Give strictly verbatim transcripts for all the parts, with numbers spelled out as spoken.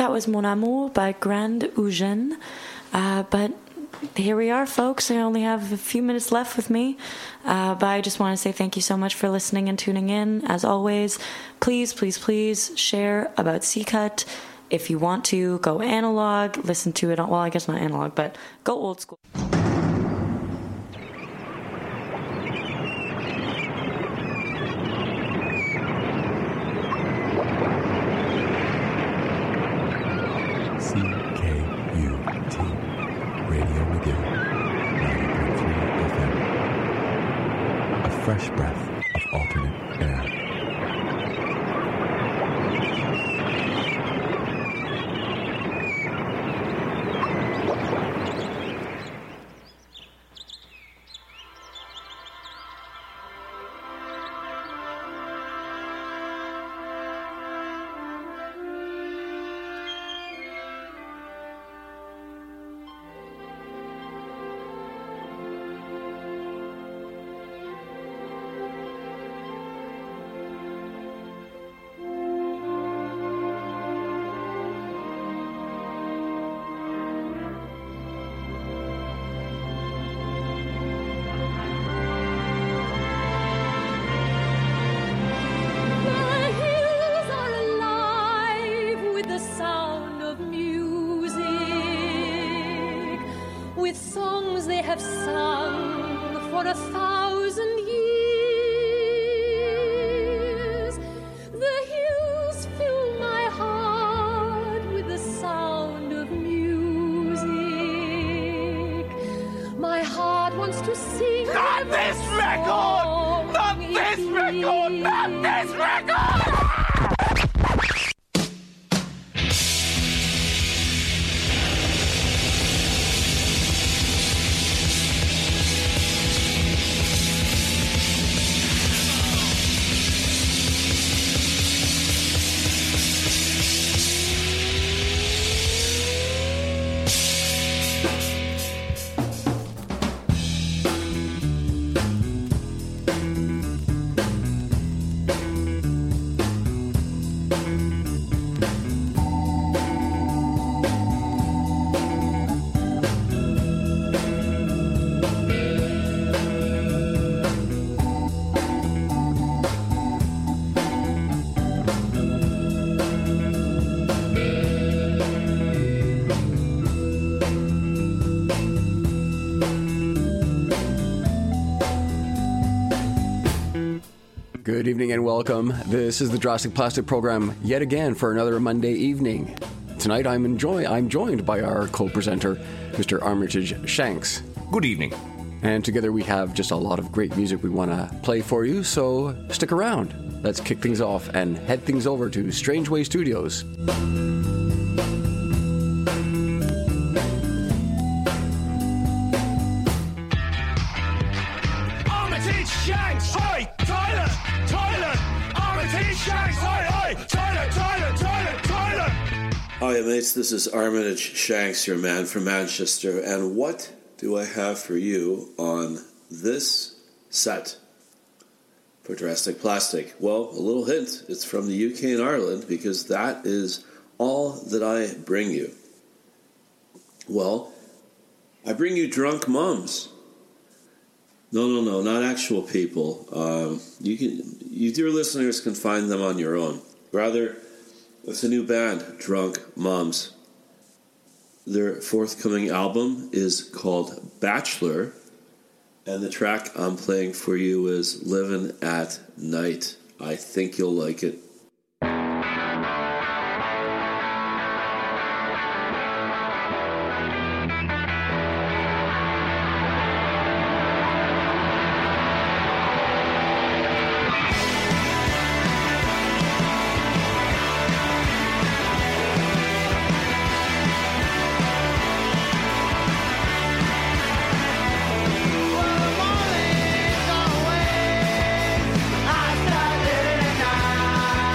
that was Mon Amour by Grand Eugène. Uh, but here we are, folks. I only have a few minutes left with me. Uh, but I just want to say thank you so much for listening and tuning in. As always, please, please, please share about C-Cut. If you want to, go analog, listen to it. Well, I guess not analog, but go old school. Fresh breath of alternate air. Good evening and welcome. This is the Drastic Plastic program yet again for another Monday evening. Tonight I'm enjoy I'm joined by our co-presenter, Mister Armitage Shanks. Good evening. And together we have just a lot of great music we want to play for you, so stick around. Let's kick things off and head things over to Strange Way Studios. Armitage Shanks! Oi! Toilet! Toilet! Armitage Shanks! Oi! Oi! Toilet! Toilet! Toilet! Toilet! Hiya mates, this is Armitage Shanks, your man from Manchester, and what do I have for you on this set for Drastic Plastic? Well, a little hint, it's from the U K and Ireland, because that is all that I bring you. Well, I bring you drunk mums. No, no, no, not actual people. Um, you can, you dear listeners can find them on your own. Rather, it's a new band, Drunk Mums. Their forthcoming album is called Bachelor, and the track I'm playing for you is Living at Night. I think you'll like it. I started at night.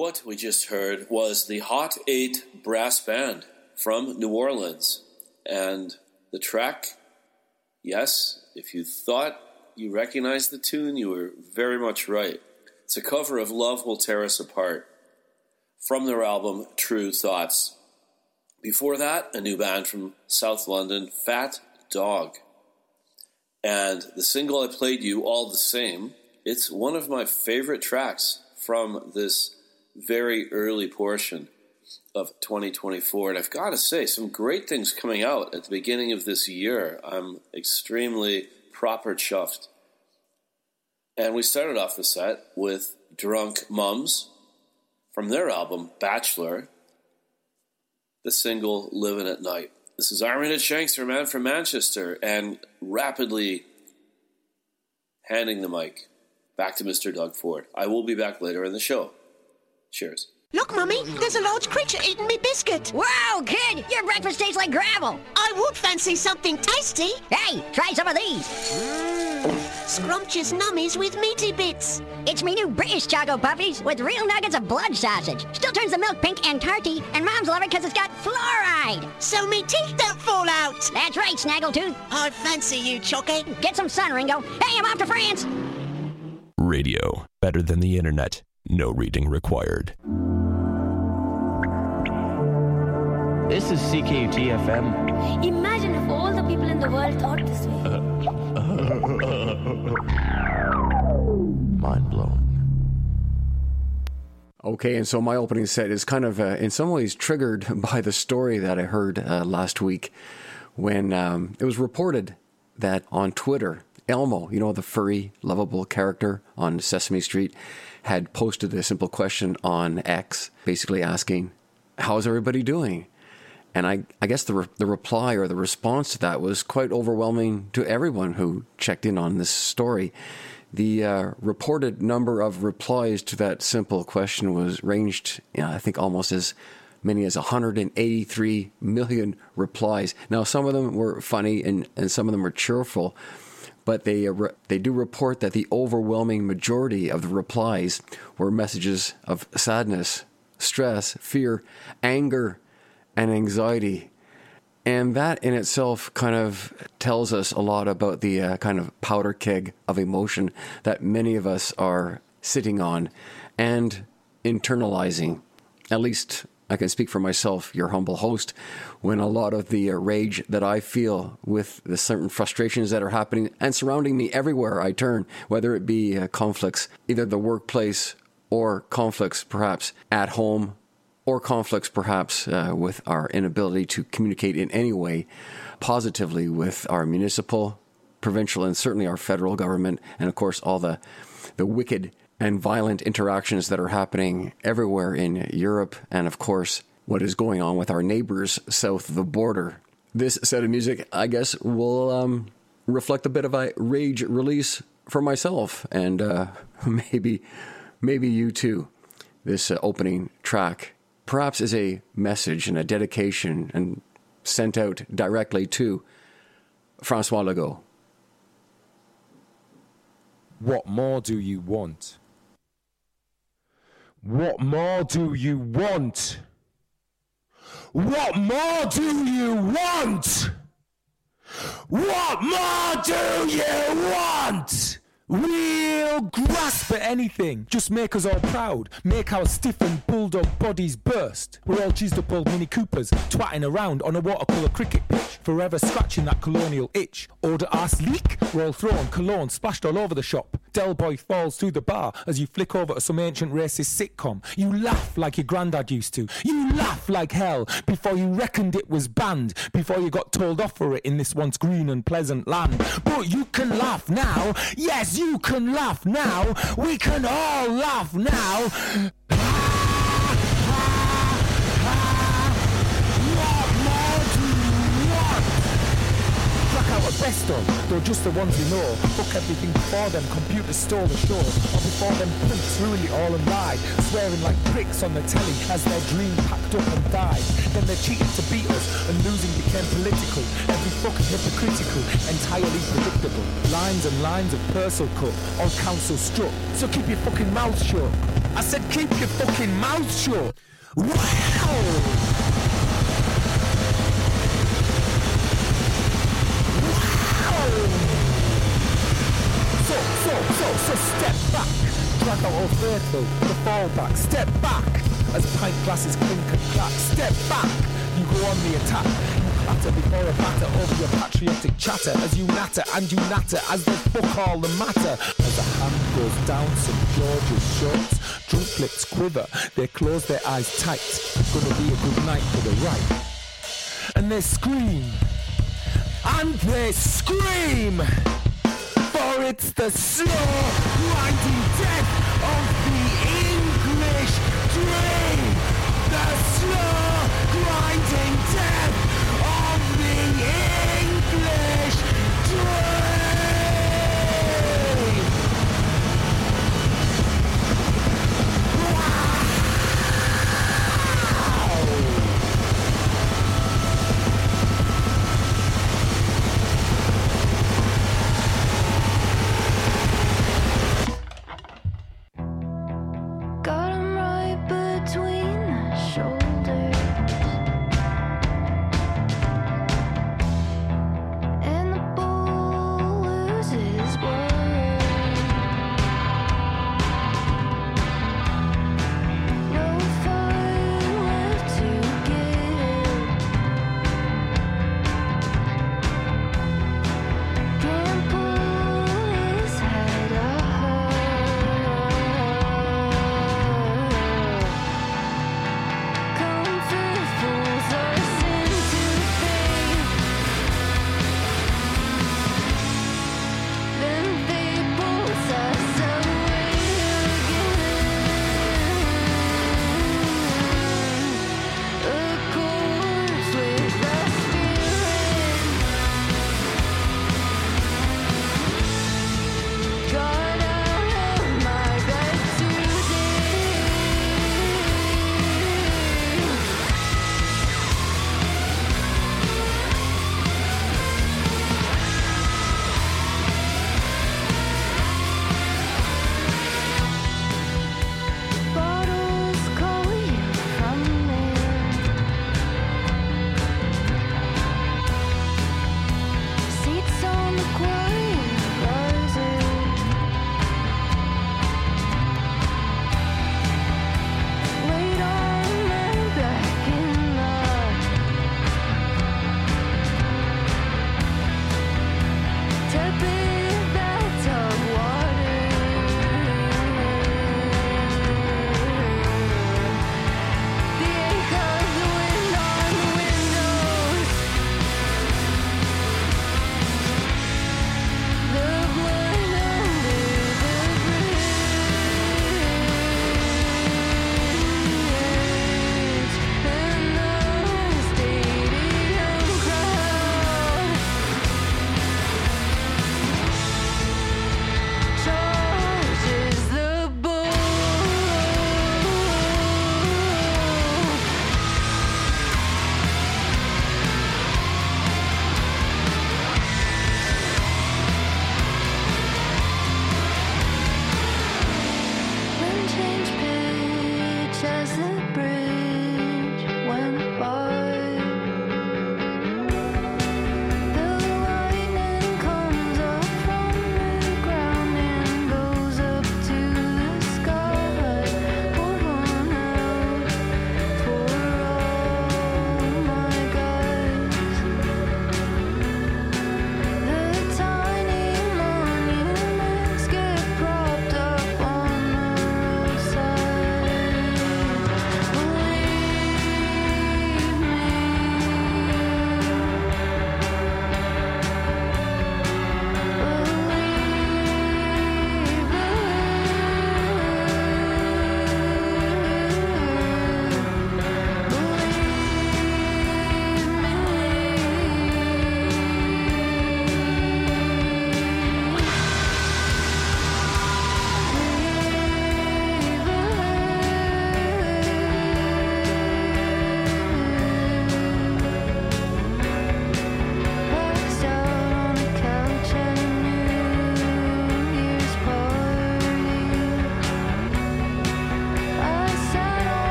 What we just heard was the Hot Eight Brass Band from New Orleans. And the track, yes, if you thought you recognized the tune, you were very much right. It's a cover of Love Will Tear Us Apart from their album True Thoughts. Before that, a new band from South London, Fat Dog. And the single I played you, All the Same, it's one of my favorite tracks from this very early portion of twenty twenty-four. And I've got to say, some great things coming out at the beginning of this year. I'm extremely proper chuffed. And we started off the set with Drunk Mums from their album Bachelor, the single Living at Night. This is Armitage Shanks, your man from Manchester, and rapidly handing the mic back to Mister Doug Ford. I will be back later in the show. Cheers. Look, Mummy, there's a large creature eating me biscuit. Wow, kid, your breakfast tastes like gravel. I would fancy something tasty. Hey, try some of these. Mmm, scrumptious nummies with meaty bits. It's me new British Choco Puppies with real nuggets of blood sausage. Still turns the milk pink and tarty, and Moms love it because it's got fluoride. So me teeth don't fall out. That's right, Snaggletooth. I fancy you, Chucky. Get some sun, Ringo. Hey, I'm off to France. Radio. Better than the internet. No reading required. This is C K U T F M. Imagine if all the people in the world thought this way. Mind blown. Okay, and so my opening set is kind of, uh, in some ways, triggered by the story that I heard uh, last week when um, it was reported that on Twitter, Elmo, you know, the furry, lovable character on Sesame Street, had posted a simple question on X, basically asking, how's everybody doing? And I, I guess the re- the reply or the response to that was quite overwhelming to everyone who checked in on this story. The uh, reported number of replies to that simple question was ranged, you know, I think, almost as many as one hundred eighty-three million replies. Now, some of them were funny and, and some of them were cheerful, but they uh, re- they do report that the overwhelming majority of the replies were messages of sadness, stress, fear, anger, and anxiety. And that in itself kind of tells us a lot about the uh, kind of powder keg of emotion that many of us are sitting on and internalizing. At least I can speak for myself, your humble host, when a lot of the uh, rage that I feel with the certain frustrations that are happening and surrounding me everywhere I turn, whether it be uh, conflicts, either the workplace or conflicts perhaps at home, or conflicts perhaps uh, with our inability to communicate in any way positively with our municipal, provincial, and certainly our federal government, and of course all the the wicked and violent interactions that are happening everywhere in Europe, and of course what is going on with our neighbors south of the border. This set of music, I guess, will um, reflect a bit of a rage release for myself, and uh, maybe maybe you too. This uh, opening track perhaps is a message and a dedication and sent out directly to Francois Legault. What more do you want? What more do you want? What more do you want? What more do you want? We'll grasp at anything. Just make us all proud. Make our stiffened bulldog bodies burst. We're all cheesed up old Mini Coopers, twatting around on a watercolour cricket pitch, forever scratching that colonial itch. Order arse leak? We're all thrown, cologne splashed all over the shop. Del Boy falls through the bar as you flick over to some ancient racist sitcom. You laugh like your granddad used to. You laugh like hell before you reckoned it was banned, before you got told off for it in this once green and pleasant land. But you can laugh now. Yes, you can laugh now. We can all laugh now. Best of, they're just the ones we know. Fuck everything before them, computers stole the show. Or before them punks ruined it all and lied, swearing like pricks on the telly as their dream packed up and died. Then they cheated to beat us, and losing became political. Every fucking hypocritical, entirely predictable. Lines and lines of Purcell cut, all council struck. So keep your fucking mouth shut. I said keep your fucking mouth shut. Wow! So, so, so, so step back. Drag out all faithful, the fall back. Step back as pint glasses clink and clack. Step back, you go on the attack. You clatter before a batter over your patriotic chatter. As you natter and you natter as they fuck all the matter. As a hand goes down Saint George's shorts, drunk lips quiver, they close their eyes tight. Gonna be a good night for the right. And they scream, and they scream, for it's the slow, grinding death of the English dream. The slow, grinding death of the English dream. Wow!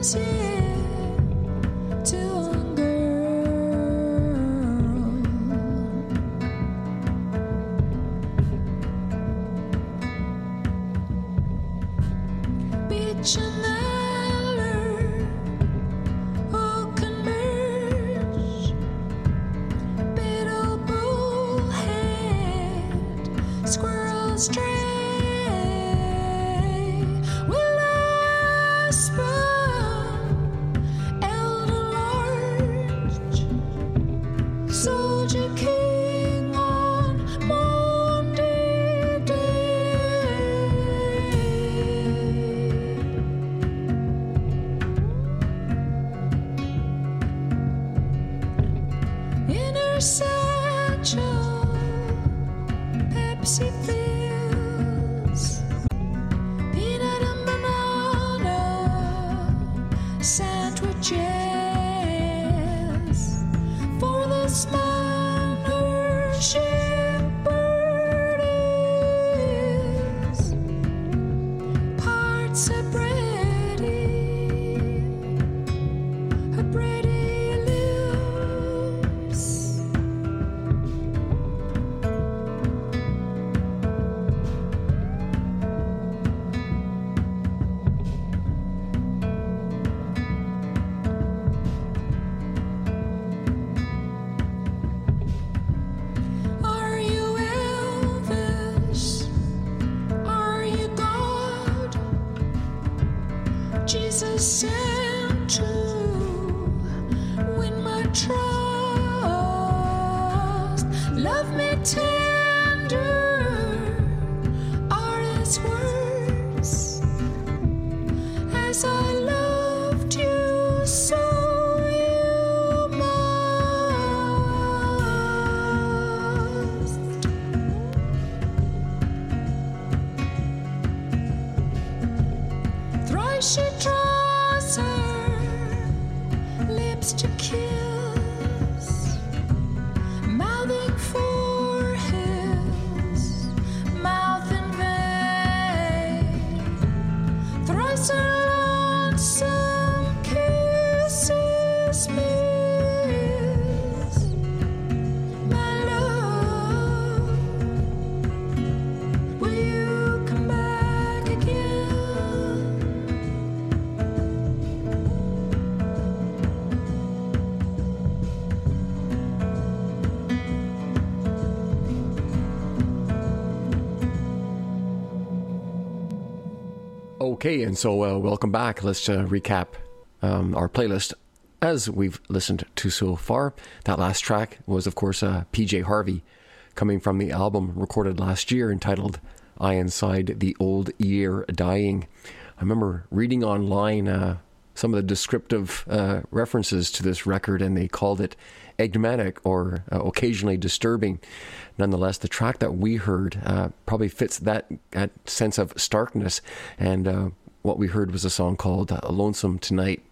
Okay, and so uh, welcome back. Let's uh, recap um, our playlist as we've listened to so far. That last track was, of course, uh, P J Harvey, coming from the album recorded last year entitled I Inside the Old Year Dying. I remember reading online uh, some of the descriptive uh, references to this record, and they called it enigmatic or uh, occasionally disturbing. Nonetheless, the track that we heard uh, probably fits that, that sense of starkness, and uh, what we heard was a song called uh, Lonesome Tonight.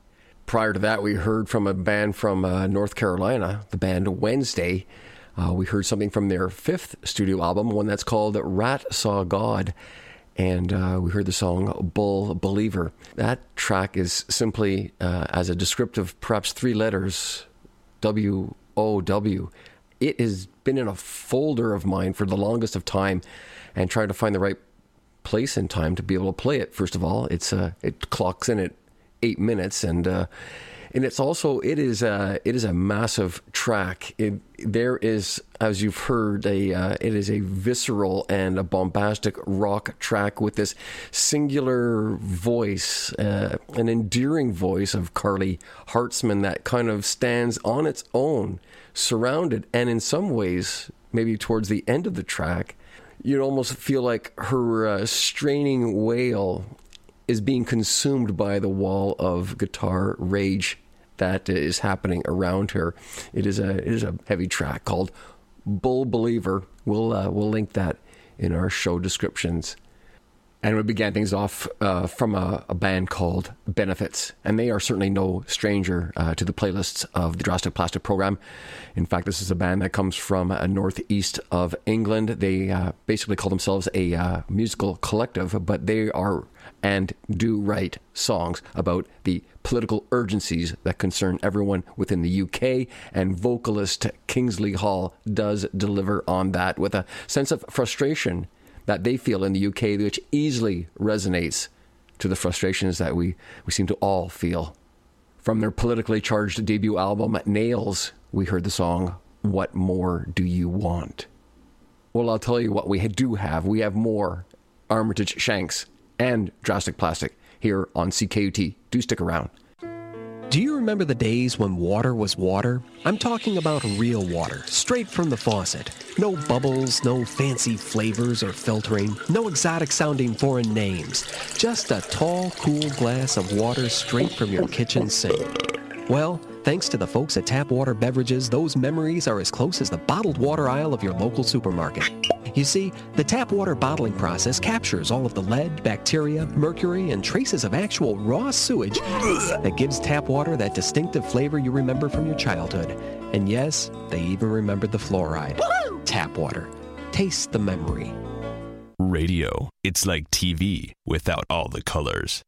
Prior to that, we heard from a band from uh, North Carolina, the band Wednesday. Uh, we heard something from their fifth studio album, one that's called Rat Saw God, and uh, we heard the song Bull Believer. That track is simply, uh, as a descriptive, perhaps three letters, W O W. It has been in a folder of mine for the longest of time, and trying to find the right place and time to be able to play it. First of all, it's uh, it clocks in at eight minutes, and uh, and it's also it is a, it is a massive track. It, there is, as you've heard, a uh, it is a visceral and a bombastic rock track with this singular voice, uh, an endearing voice of Carly Hartzman that kind of stands on its own, surrounded, and in some ways, maybe towards the end of the track, you'd almost feel like her uh, straining wail is being consumed by the wall of guitar rage that is happening around her. It is a it is a heavy track called Bull Believer. We'll uh, we'll link that in our show descriptions. And we began things off uh, from a, a band called Benefits, and they are certainly no stranger uh, to the playlists of the Drastic Plastic program. In fact, this is a band that comes from uh, northeast of England. They uh, basically call themselves a uh, musical collective, but they are and do write songs about the political urgencies that concern everyone within the U K, and vocalist Kingsley Hall does deliver on that with a sense of frustration that they feel in the U K, which easily resonates to the frustrations that we, we seem to all feel. From their politically charged debut album, Nails, we heard the song, What More Do You Want? Well, I'll tell you what we do have. We have more Armitage Shanks and Drastic Plastic here on C K U T. Do stick around. Do you remember the days when water was water? I'm talking about real water, straight from the faucet. No bubbles, no fancy flavors or filtering, no exotic-sounding foreign names. Just a tall, cool glass of water straight from your kitchen sink. Well, thanks to the folks at Tap Water Beverages, those memories are as close as the bottled water aisle of your local supermarket. You see, the tap water bottling process captures all of the lead, bacteria, mercury, and traces of actual raw sewage that gives tap water that distinctive flavor you remember from your childhood. And yes, they even remembered the fluoride. Woo-hoo! Tap water. Taste the memory. Radio. It's like T V without all the colors.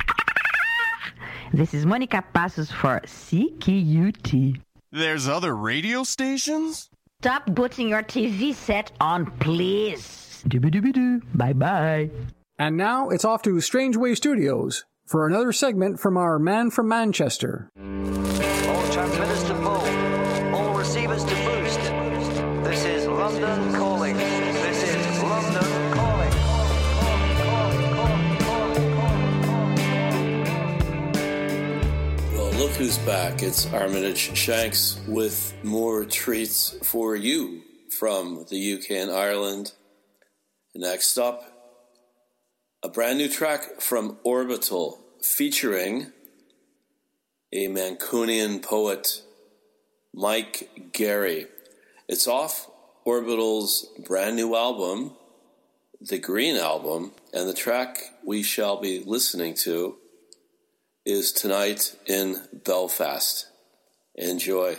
This is Monica Passos for C K U T. There's other radio stations? Stop putting your T V set on, please. Doo-ba-doo-ba-doo. Bye-bye. And now it's off to Strange Way Studios for another segment from our man from Manchester. All transmitters to full. All receivers to boost. This is London calling. This is London calling. Well, look who's back. It's Armitage Shanks with more treats for you from the U K and Ireland. Next up, a brand new track from Orbital featuring a Mancunian poet, Mike Gary. It's off Orbital's brand new album, The Green Album, and the track we shall be listening to is Tonight in Belfast. Enjoy.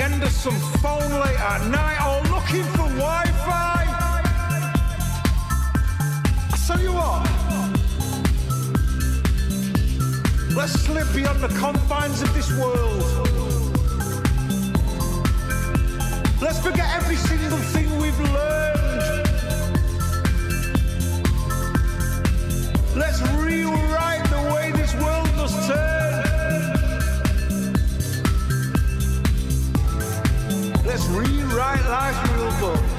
end of some phone late at night, or looking for Wi-Fi. I tell you what, let's slip beyond the confines of this world. Let's forget every single thing we've learned. Let's rewrite the way this world must turn. Let's rewrite life's real books.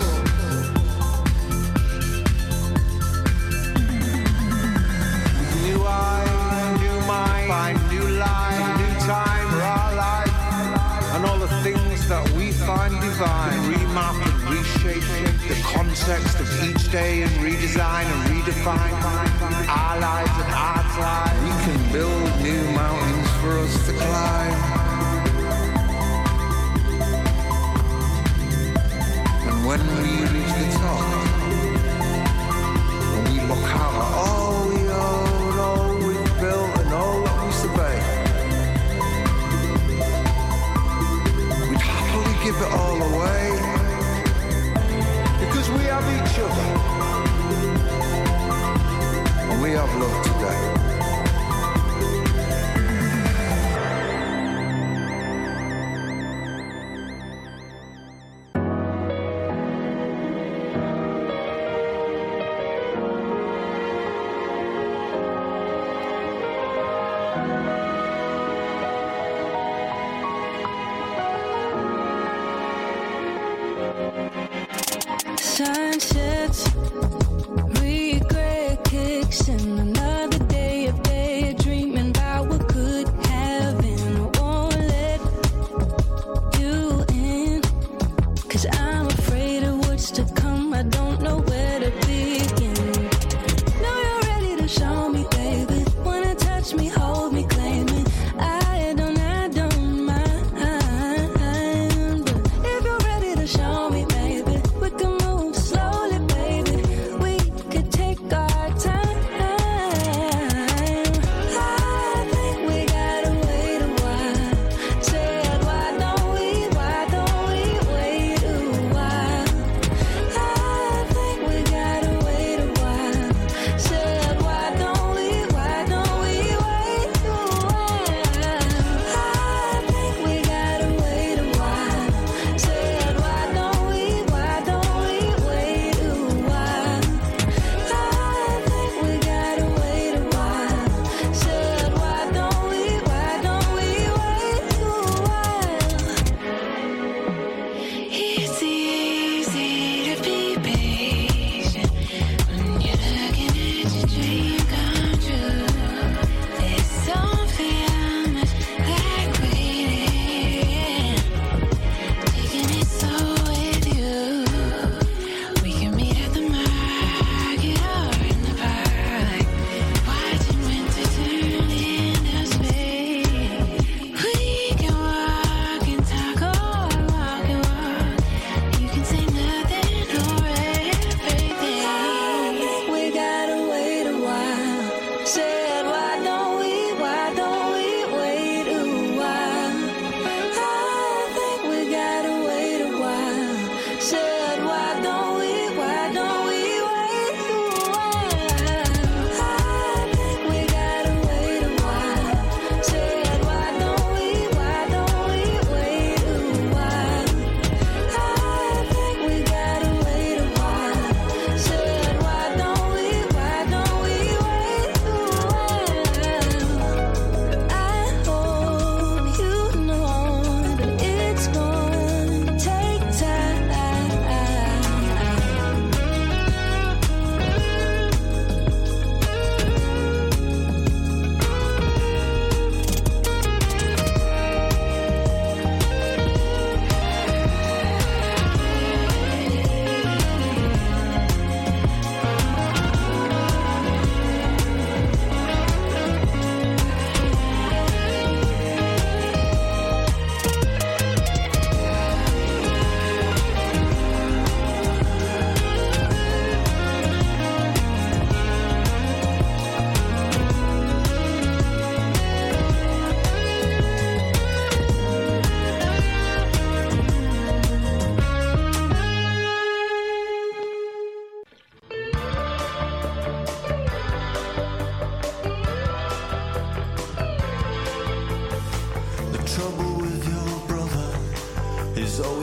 With new eyes, new mind, find new life, new time for our life, and all the things that we find divine. Remap and reshape the context of each day and redesign and redefine our lives and our time. We can build new mountains for us to climb. When we reach the top, and we look out at all we own, all we've built and all that we survey, we'd happily give it all away, because we have each other, and we have love today.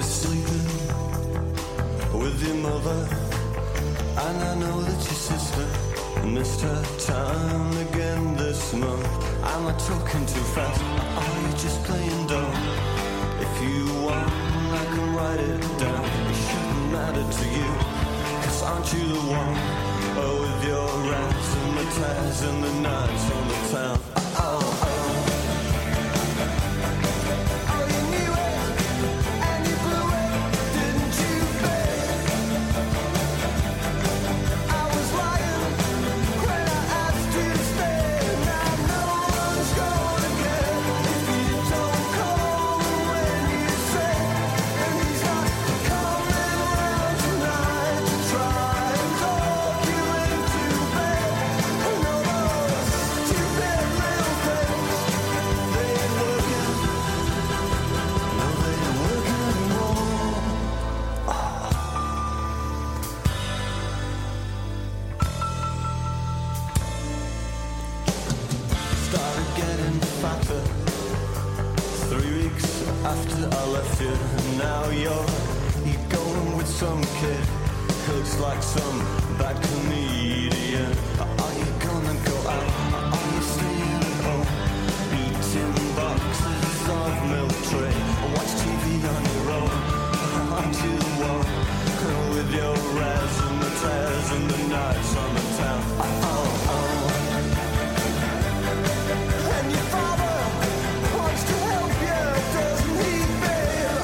always sleeping with your mother, and I know that your sister missed her time again this month. Am I talking too fast? Or are you just playing dumb? If you want, I can write it down. It shouldn't matter to you, 'cause aren't you the one? Oh, with your razzmatazz and the nights on the town. Oh, oh. After I left you, now you're you're going with some kid who looks like some bad comedian. Are you gonna go out? Are you staying at home? Eating boxes of milk tray, watch T V on your own. Aren't you the one with your razzmatazz and the nights on the town? Oh, oh. And your father wants to help you, doesn't he, babe?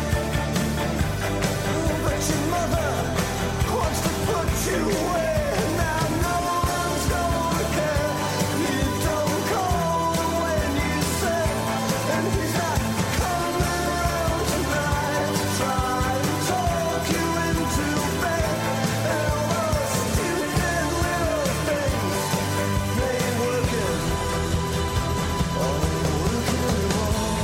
But your mother wants to put you away. Now no one's gonna care. You don't call when you say, and he's not coming around tonight to try and talk you into bed. And all those stupid little things, they ain't working. Oh, they ain't working anymore.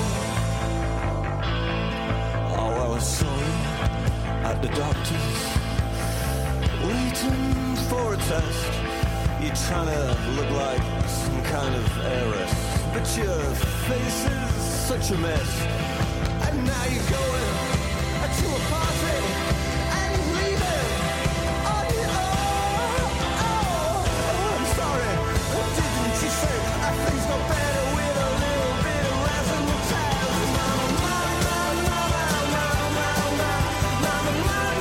Oh, I was sorry at the doctor's, waiting for a test. You're trying to look like some kind of heiress, but your face is such a mess. And now you're going to a party and leaving on your own. Oh, I'm sorry, didn't you say that things got better with a little bit of razzmatazz? Mama, mama, mama, mama, mama, mama,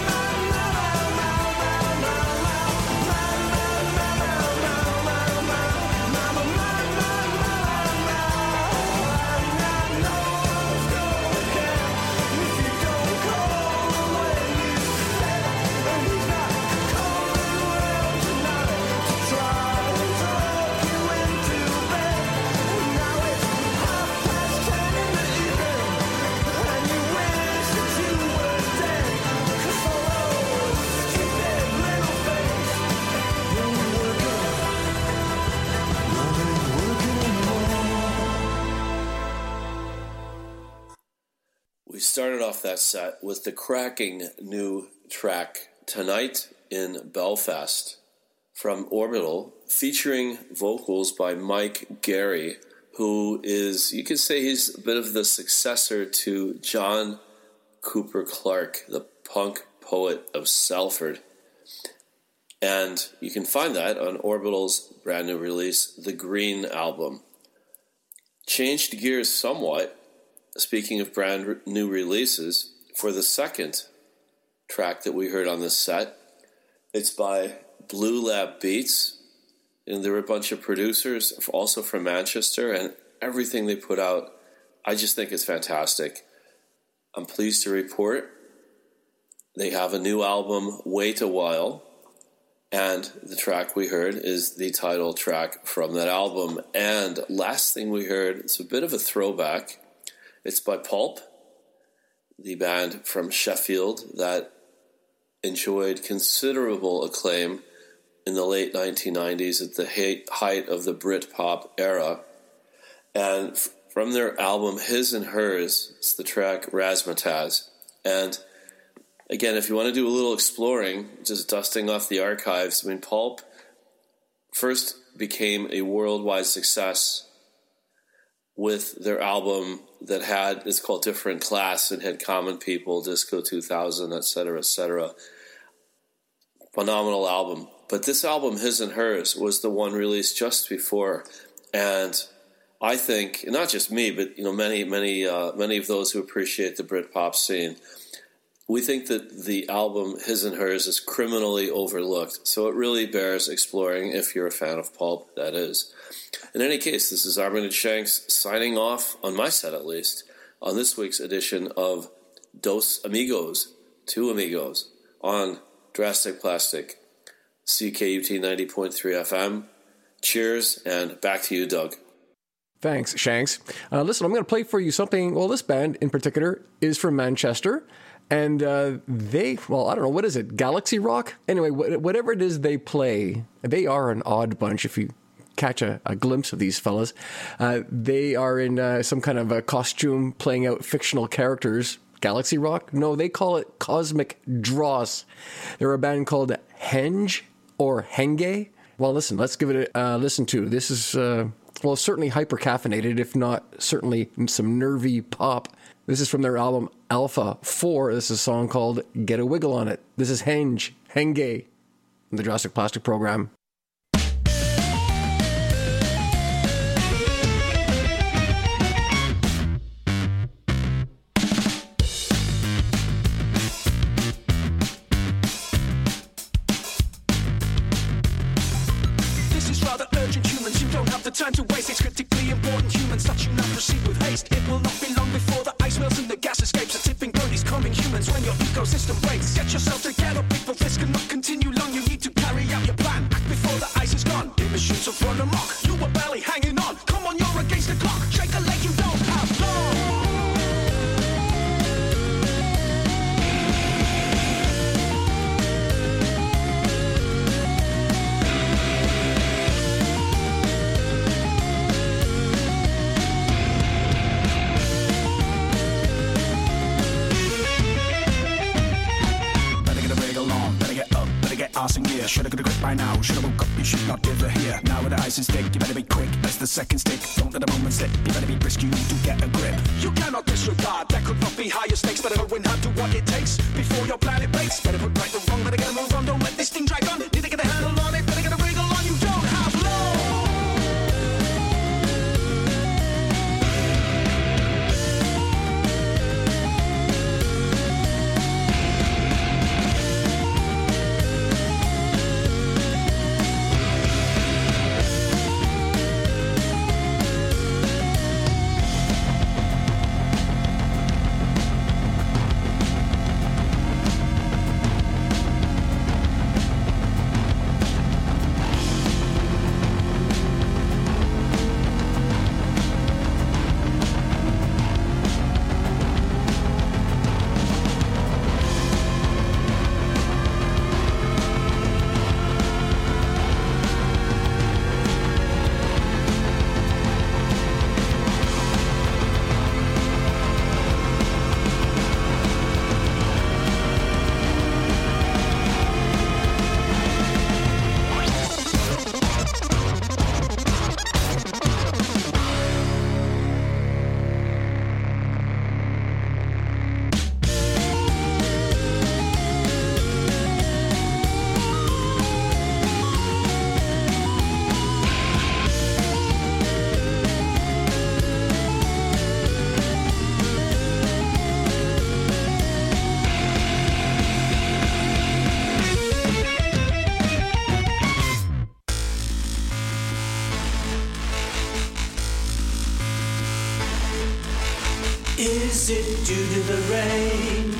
We started off that set with the cracking new track Tonight in Belfast from Orbital, featuring vocals by Mike Gary, who is, you could say he's a bit of the successor to John Cooper Clarke, the punk poet of Salford. And you can find that on Orbital's brand new release, The Green Album. Changed gears somewhat, speaking of brand new releases, for the second track that we heard on this set. It's by Blue Lab Beats, and there were a bunch of producers also from Manchester, and everything they put out, I just think is fantastic. I'm pleased to report they have a new album, Wait a While, and the track we heard is the title track from that album. And last thing we heard, it's a bit of a throwback. It's by Pulp, the band from Sheffield that enjoyed considerable acclaim in the late nineteen nineties at the height of the Britpop era. And from their album His and Hers, it's the track Razzmatazz. And again, if you want to do a little exploring, just dusting off the archives, I mean, Pulp first became a worldwide success with their album that had, it's called Different Class, and had Common People, Disco two thousand, et cetera, et cetera. Phenomenal album. But this album, His and Hers, was the one released just before. And I think, not just me, but you know, many, many, uh, many of those who appreciate the Britpop scene, we think that the album His and Hers is criminally overlooked. So it really bears exploring if you're a fan of Pulp, that is. In any case, this is Armitage Shanks signing off, on my set at least, on this week's edition of Dos Amigos, Two Amigos, on Drastic Plastic, C K U T ninety point three F M. Cheers, and back to you, Doug. Thanks, Shanks. Uh, listen, I'm going to play for you something. Well, this band in particular is from Manchester, and uh, they, well, I don't know, what is it? Galaxy Rock? Anyway, wh- whatever it is they play, they are an odd bunch if you catch a, a glimpse of these fellas. Uh, they are in uh, some kind of a costume playing out fictional characters. Galaxy Rock? No, they call it Cosmic Dross. They're a band called Henge or Henge. Well, listen, let's give it a uh, listen to. This is, uh, well, certainly hyper-caffeinated, if not certainly some nervy pop. This is from their album Alpha four. This is a song called Get a Wiggle on It. This is Henge, Henge, from the Drastic Plastic program. Time to waste, it's critically important. Humans touch you now, proceed with haste. It will not be long before the ice melts and the gas escapes. A tipping point is coming, humans, when your ecosystem breaks. Get yourself together, people, this cannot continue long. You need to carry out your plan, act before the ice is gone. In the shoots of run amok, you were barely hanging on. Come on, you're against the clock, shake a leg, you don't have long. Arse and gear, should've got a grip by now. Should've woke up, you should not give a here. Now with the ice is thick, you better be quick as the second stick. Don't let the moment slip, you better be brisk, you need to get a grip. You cannot disregard, that could not be higher stakes. Better win hard to what it takes before your planet breaks. Better put right the wrong, better get a move on. Don't let this thing drag on, need to get a handle on it. Better get a wriggle on, you don't have long. Is it due to the rain,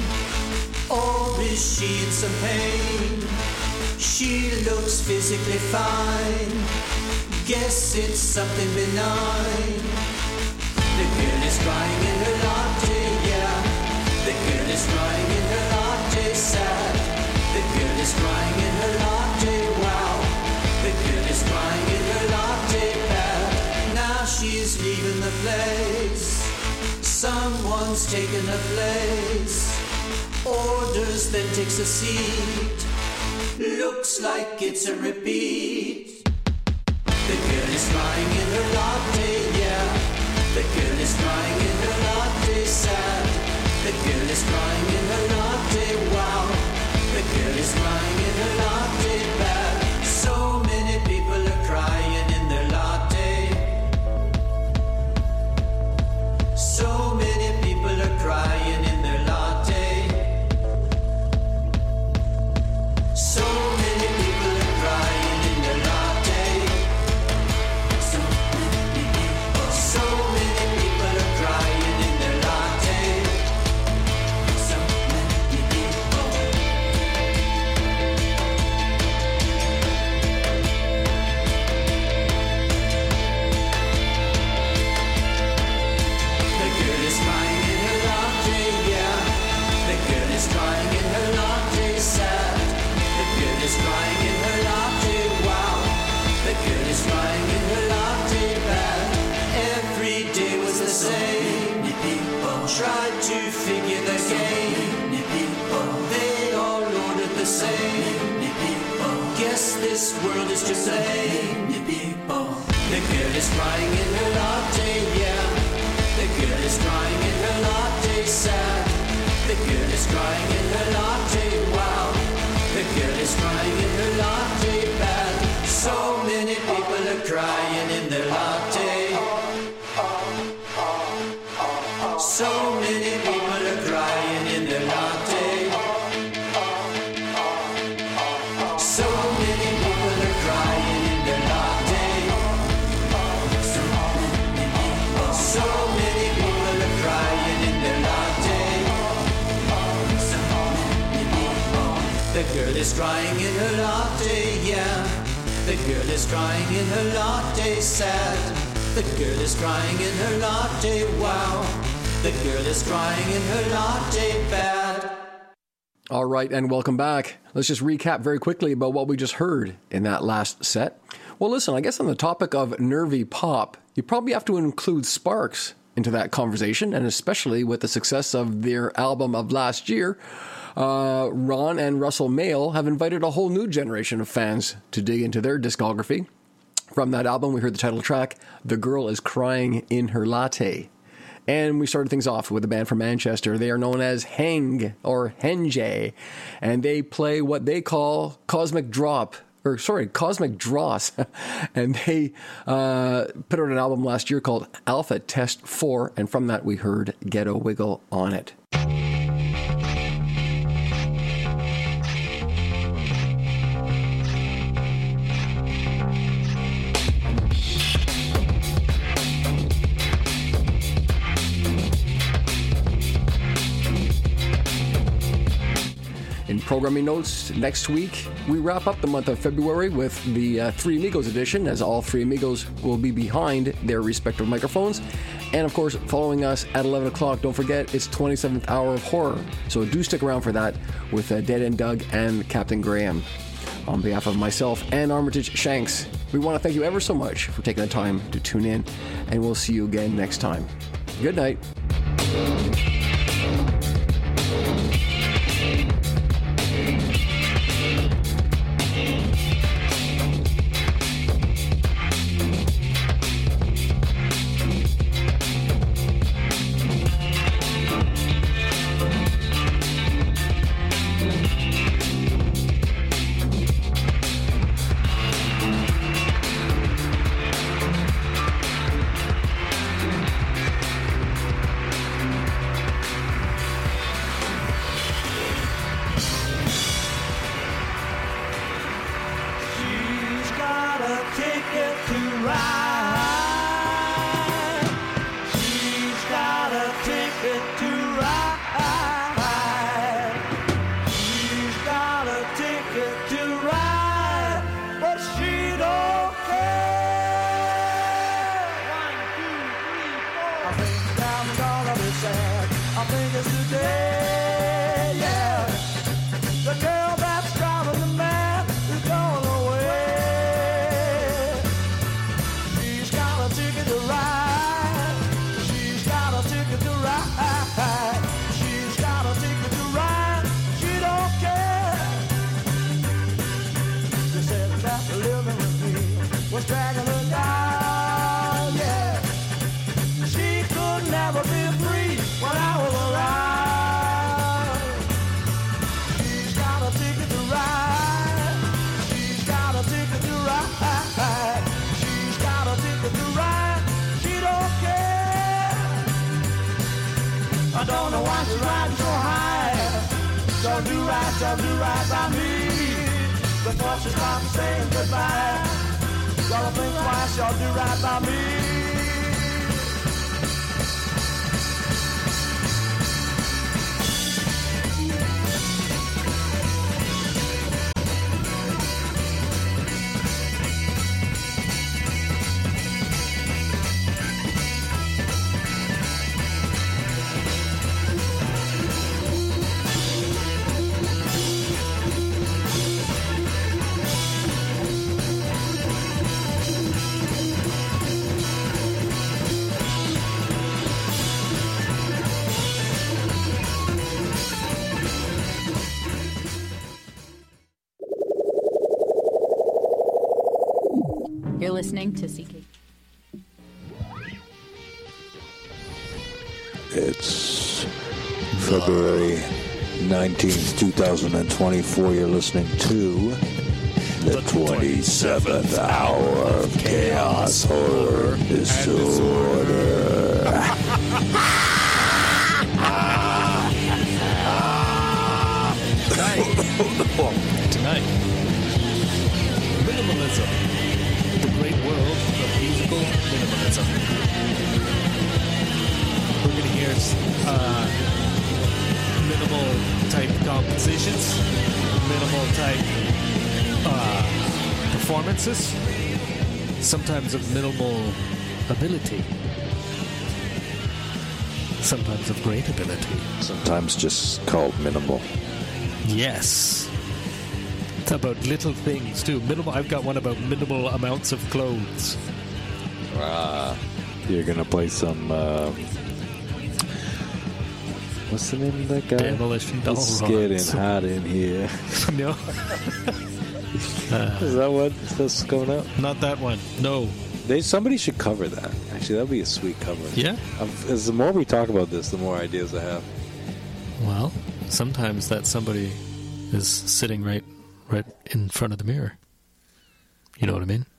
or is she in some pain? She looks physically fine, guess it's something benign. The girl is crying in her latte, yeah. The girl is crying in her latte, sad. The girl is crying in her latte, wow. The girl is crying in her latte, bad. Now she's leaving the place. Someone's taken her place. Orders, then takes a seat. Looks like it's a repeat. The girl is crying in her latte, yeah. The girl is crying in her latte. is crying in her latte, wow. The girl is crying in her latte bag. So many people are crying in their latte. So many people are crying in their latte. So many people are crying in their latte. So many people. So many people are crying in their latte. So many people. The girl is crying in her latte, yeah. The girl is crying in her latte, sad. The girl is crying in her latte, wow. The girl is crying in her latte, bad. Every day was the same. People tried to figure the game. People, they all ordered the same. People, guess this world is to blame. People, the girl is crying in her latte, yeah. The girl is crying in her latte, sad. The girl is crying in her latte, wow. The girl is crying in her latte, bad. So many people are crying in their latte. So many people are crying in their latte. So many people are crying in their latte. So many people. So many people are crying in their latte. So many people. The girl is crying in her latte, yeah. The girl is crying in her latte, sad. The girl is crying in her latte, wow. The girl is crying in her latte, bad. All right, and welcome back. Let's just recap very quickly about what we just heard in that last set. Well, listen, I guess on the topic of nervy pop, you probably have to include Sparks into that conversation, and especially with the success of their album of last year, uh, Ron and Russell Mael have invited a whole new generation of fans to dig into their discography. From that album, we heard the title track, The Girl is Crying in Her Latte. And we started things off with a band from Manchester. They are known as Heng, or Henge, and they play what they call Cosmic Drop, or sorry, Cosmic Dross. And they uh, put out an album last year called Alpha Test four, and from that we heard Get a Wiggle on It. In programming notes, next week, we wrap up the month of February with the uh, Three Amigos edition, as all Three Amigos will be behind their respective microphones. And of course, following us at eleven o'clock, don't forget, it's twenty-seventh Hour of Horror. So do stick around for that with uh, Dead End Doug and Captain Graham. On behalf of myself and Armitage Shanks, we want to thank you ever so much for taking the time to tune in, and we'll see you again next time. Good night. Never be free when I was alive. don't know why she's riding so high. She'll do right, she'll do right by me. Before she stops saying goodbye, gonna think twice, she'll do right by me. You're listening to C K. It's February nineteenth, twenty twenty-four. You're listening to the twenty-seventh hour of Chaos, Horror, Disorder. Tonight, minimalism. The great world of musical minimalism. We're going to hear uh, minimal type compositions, minimal type uh, performances, sometimes of minimal ability, sometimes of great ability. Sometimes just called minimal. Yes. It's about little things too. Minimal. I've got one about minimal amounts of clothes. Ah, you're gonna play some. Uh, what's the name of that guy? Demolition Doll. It's getting hot in here. No. uh, Is that what that's going out? Not that one. No. They somebody should cover that. Actually, that'd be a sweet cover. Yeah. I've, as the more we talk about this, the more ideas I have. Well, sometimes that somebody is sitting right. Right in front of the mirror. You know what I mean?